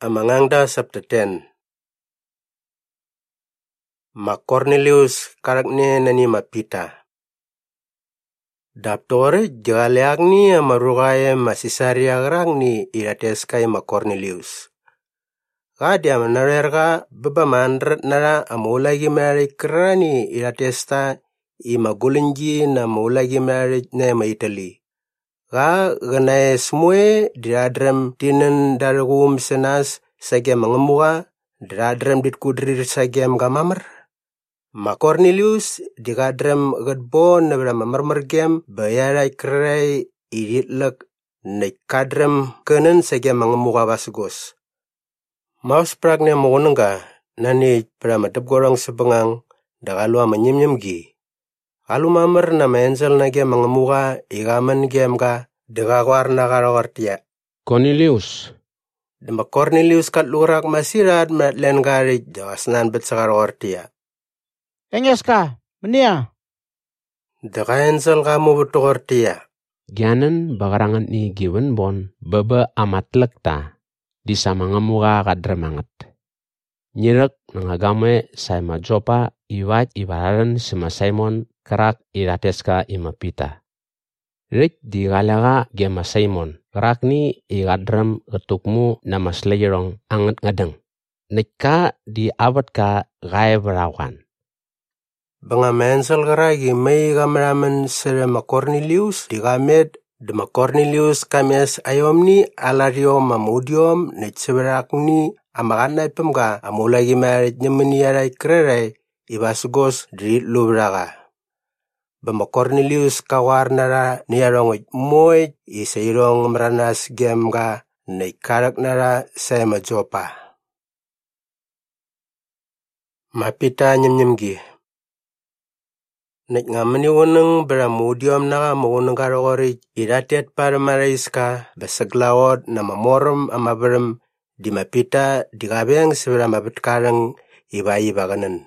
Amangangda chapter 10. Ma Cornelius karakne nani ma Peter. Daptore jagaleagni amarugaye masisaria gragni irateskai ma Cornelius. Gadi amanarerga baba mandrat nara amulagi mari krani iratesta imagulinji na mulagi mari na ma Italy. Ga ganae semue diradrem tinen dargum senas sagem mengemuga diradrem dit kudrir sagem gamamar. Ma Cornelius digadrem gadbon na mamar gem bayarai krai iditlek na kadrem kenen sagem mengemuga basgos. Maus pragne monga nani prama gorong sebengang dagalu amanyem gi. Alu mamar na mensel na gem mengemuga igaman gem ga degawar na garawartia. Cornelius. Dema Cornelius kat lurak masirad matlen garik jagasnan bet sagarawartia. Engeska, menia. Dega ensel kamu betukortia. Gianan bagarangan ni giwen bon baba amatlek ta di sama ngemuga kadremangat. Nyirek nangagame say majopa iwat ibararan sema Simon kerak irateska ima Pita. Rik di galaga gema Simon kerak ni igadrem ketukmu nama slayerong anget ngadeng. Nika di abad ka gaya berawan. Banga mensel keragi may gamramen sere ma Cornelius di gamet de ma Cornelius kames ayomni alariom mamudiom net seberakni amakanay pemga amulagi marit nyemeni aray kreray ibasgos di lubraga. Bama Cornelius kawar nara niarong moy isairong meranas gemga ne karak nara say majopa. Mapita nyemgi. Nek ngamani woneng beramudiom naga mawoneng karogori iratet para maraiska basaglawot na mamorom amaberem di Mapita di gabeng sebera mabetkareng ibai baganen.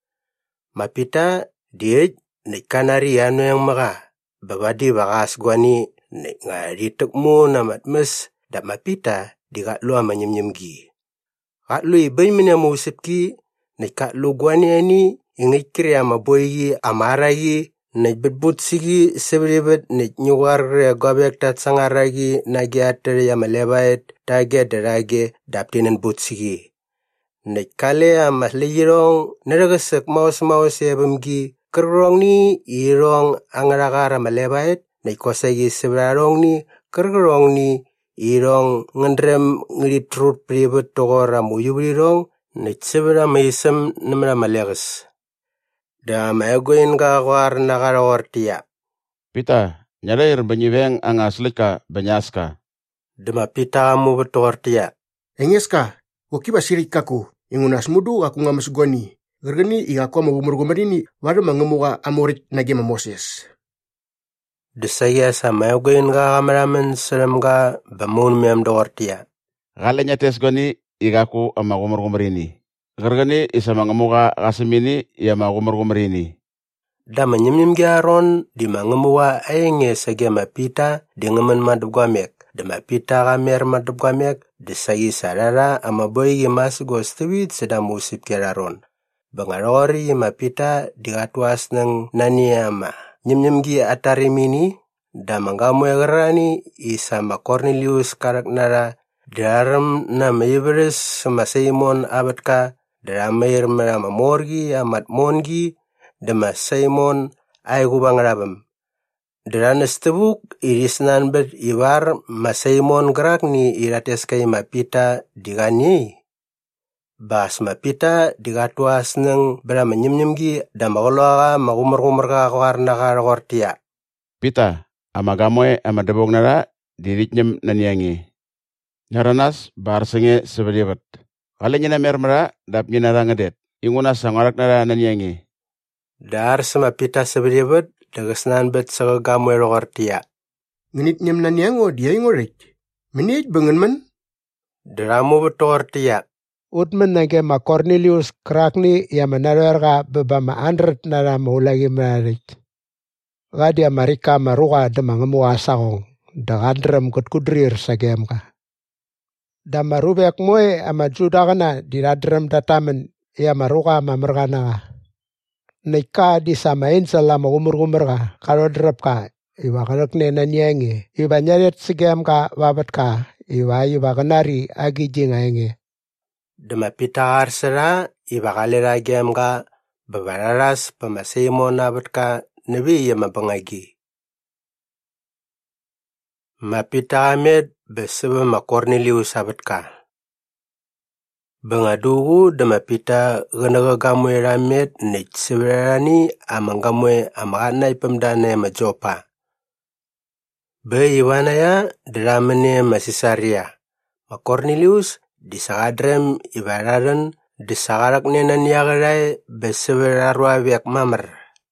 Mapita diej nek kanari anu yang maga babadi bagas guani nek ngari tekmu na matmes dap Mapita di katlu amanyem-nyemgi. Katlu ibai minya musipki nek katlu guani ani ingikri ama boygi amaragi na betbut sigi sebribet na nyugar gobek tat sangaragi na giater ya malebait tage derage daptinen but sigi na kale ama lirong naragasek maus ebemgi kerong ni irong angaragara malebait na kosagi sebrarong ni kerong ni irong ngendrem ngiritrut pribet togora muyubrirong na sebra maisem namra malegas. Da maegoin ka war nagarawartia. Pita, nyalair banyibeng ang aslika banyaska. Dema Pita mu betortia. Engeska, wakiba sirikaku, ingunas mudu aku ngamas goni. Gergeni igaku magumur-gumarini, wada mangemuga amorit nagema Moses. Desaya sa maegoin ka kameramen serem ka bamun mem dortia. Galanya tes goni igaku amagumur-gumarini. Gergeni isa mangemuga kasemini ya magumur-gumarini. Da manyemnyem giaron di mangemuga ayenge sagema Pita di ngemen madugwamek. De Mapita kamer madugwamek de sagi sarara ama boy mas gostewit sedang musip keraron. Bangarori Mapita di gatwas nang naniama. Nyemnyem gi atarimini da mangamu egerani isa ma Cornelius karaknara daram na mebres sama Simon abatka daramer merama morgi amat mongi dema Simon ay gubangrabam. Deranes tebuk irisnan bet ibar ma Simon gerak ni irates kay Mapita digani. Bas Mapita digatwas nang berama nyemnyemgi da magologa magumur-gumur ka warna karortia. Pita, amagamoy amadabog nara diritnyem naniangi. Naranas barsenge sebedibat. Kalanya na mermera dap nara ngadet. Ingunas sangarak nara naniangi. Dar sama Pita sebedibat dagasnan bet sagagamoy rortia. Ngenit nyem naniango dia ingorek. Menit bengenmen. Deramu betortia. Utmen nage ma Cornelius krakni ya manarga beba ma andret nara maulagi marik. Gadi Amerika maruga de mangemu asagong da andrem kut kudrir sagem ka. da marubek moe ama judagana di radrem datamen ia maruka mamergana. Nika di samain selama umur ka kalau drep ka iwa kalak ne nanyange iwa nyaret sigam ka babat ka iwa kenari agi jingaenge. Dema pita arsera iwa kalera gem ka babararas pamasimo nabat ka nebi ya mabangagi. Mapita amed besebe ma Cornelius abat ka. Bangadugu dema pita genaga gamwe ramet nech seberani amangamwe amakanay pamdane ma Jopa. Be iwana ya dramene masisaria. Ma Cornelius disakadrem ibararan disakarak nenan yagaray beseberarwa vek mamar.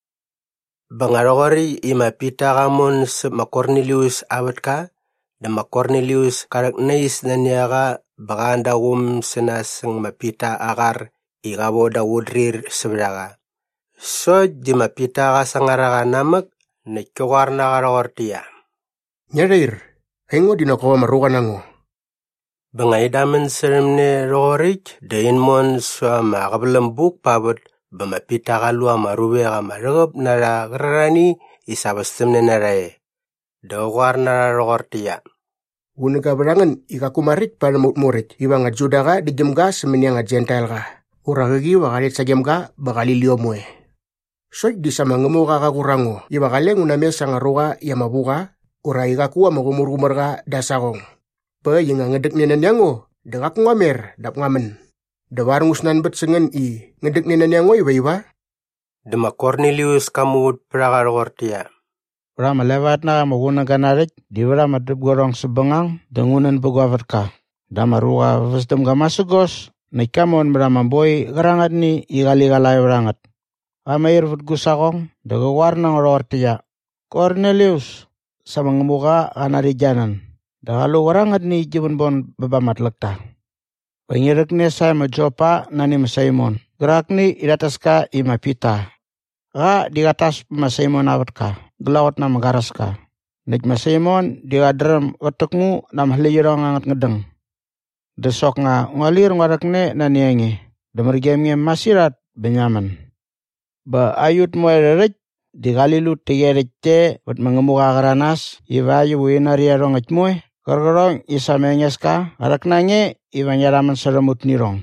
Bangarogori ima pita gamon ma Cornelius abat ka. Dema Cornelius karak nais nanyaga baganda senaseng mapita agar igabo da wudrir sebraga. So di mapita sangaraga namak nekewar nagarortia. Nyarir, hengo dinakowa maruka nango. Bangaidamen seremne rorik dain mon so makabelembuk pabot bamapita kalua marube kamaragap nara gerani isabastemne narae. Dawar nara rortia. Guna berangan ika kumarit pada murit iba nga Juda ka di gemga semenya nga Gentile ka. Uragagi wakalit sa gemga bakali liyo mo Soy di sa mangemo ka kakurango iba kaleng unamesa nga ruka iya mabuka ura ika kuwa magumur-gumur ka dasakong. Pa yung nga ngedek ninan yango dagak ngamer dap ngamen. Dawarang usnan bet sengen i ngedek ninan yango iba. Dema Cornelius kamut prakarortia. Rama lewat na maguna ganarik di rama deb gorong sebengang dengunan pegawat ka. Dama ruga vesdem gamasugos naikamon berama boy garangat ni igali-galay berangat. Amair vet gusakong daga warnang rortia. Cornelius sa mga muka kanari janan. Dahalo warangat ni jibon babamat lekta. Pangirik ni sa Jopa nani Simon. Gerak ni iratas ka imapita. Ka digatas Simon awat ka. Gelawat na magaras ka. Nek Simon digadrem otakmu na mahliyirong angat ngedeng. Desok nga ngalir ngarak ne naniangi. Demergemnya masirat Benyamin. Ba ayut mo ererek digalilu tigerecce wat mengemuka karanas iwayu winariarong etmoy. Korkorong isa menges ka arak nange iwanyaraman seremut nirong.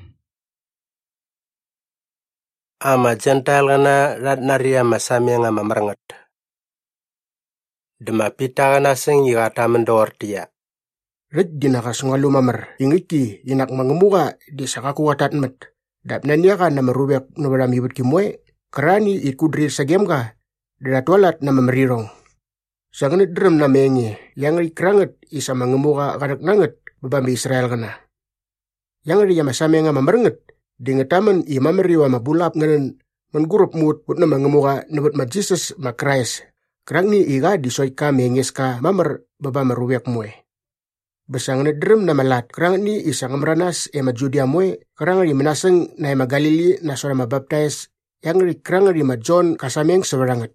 Ama Gentile kana naria masami nga mamarangat. Dema pita kana seng igataman dortia. Red dinakas nga lumamar ingiki inak mangemuka di sakakuwatat met. Dap nanya ka na marubek na maramibot kimoy kerani ikudrir sa game ka daratwalat na mamarirong. Sa ganit drum na mengi yang ikranget isa mangemuka kanak nanget babami Israel kana. Yang ri masami nga mamarangat dingetaman i mamariwa mabulap nganan menggurup mut put na mangemuka nabat ma Jesus ma Christ. Kerang ni iga disoy ka menges ka mamar baba marubek moy. Basang na drum na malat kerang ni isa ngamranas e majudia moy kerang ri menaseng na magalili na sora mabaptize yang ri kerang ri ma John kasameng seberangat.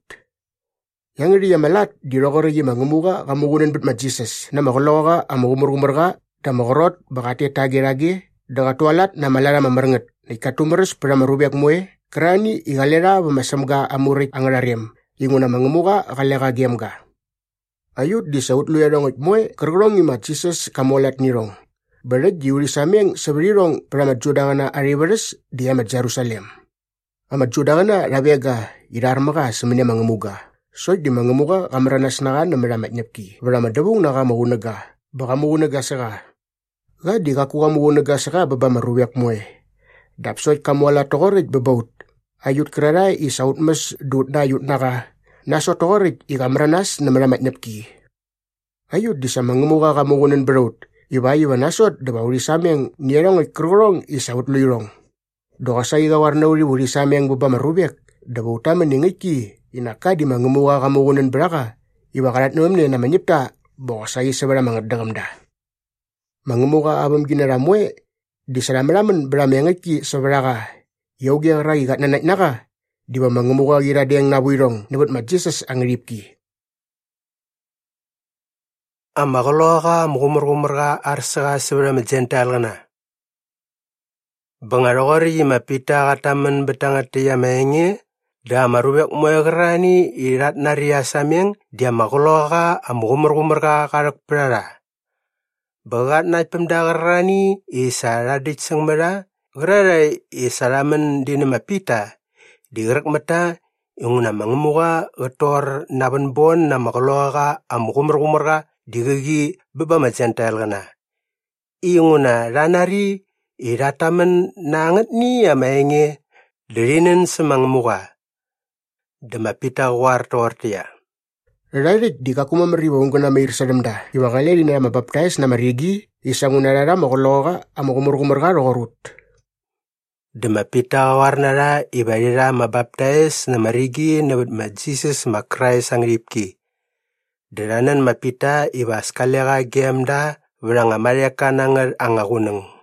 Yang ri malat di rogor ri mangemuka kamugunan bet ma Jesus na makoloka amugumur-gumur ka da makorot bakate tagi-ragi da katualat na malala mamarangat. Ikatumeres pada marubek moy kerani igalera bamasamga amurik angarariem. Inguna mangemuka akaleka giamga. Ayut di saut luya dong moy kergrong ima Jesus kamolat nirong. Bered jiuri sameng seberirong pramat judangana ariberes di amat Jerusalem. Amat judangana rabega idarmaka semenya mangemuka. Soy di mangemuka kameranas nakan na meramat nyepki. Beramat debung naka magunaga. Baka magunaga saka. Ga di kaku magunaga saka baba marubek moy. Dapsoy kamola tokorit bebaut. Ayut kerarai i saut mes dut na ayut naka. Naso tokorit i kameranas na meramat nyepki. Ayut di sa mangemuka kamungunan berut. Iba nasot dabauri sameng nierong ikrorong i saut luirong. Doka sa igawar na uri sameng baba marubek. Dabauta meningiki inaka di mangemuka kamungunan beraka. Iba karat nomne na manyipta. Boka sa isabara mga dagamda. Mangemuka abam ginaramwe. Di salamalaman beramengiki sa beraka. Yogi ang rai kat nanak naka. Di ba mangemuka gira diyang nabuirong nabat ma Jesus ang ripki. amagaloga mugumur-gumurga arsaga sebra majental gana. Bangarogori mapita kataman betangati yamaenge, da marubek moegrani irat naria sameng dia magaloga amugumur-gumurga karak berara. Bagat na pemdagarani isa radit sengmera, gerara isa ramen dina mapita, digerak mata yung namangamuga getor naban bon na magaloga amugumur-gumurga digagi beba majental gana. Iyunguna ranari irataman nangat ni amaenge derinen semangamuga. Demapita wartortia. Radarik di kakuma meriwa ungkuna mair sadamda. Iwakaleri na mabaptais na marigi isangunarara makologa amugumur-gumurga rogorut. Demapita warnara ibarira mabaptais na marigi na Jesus makrai sangripki. Deranan mapita iba skalega gemda berang amareka nangar angaguneng.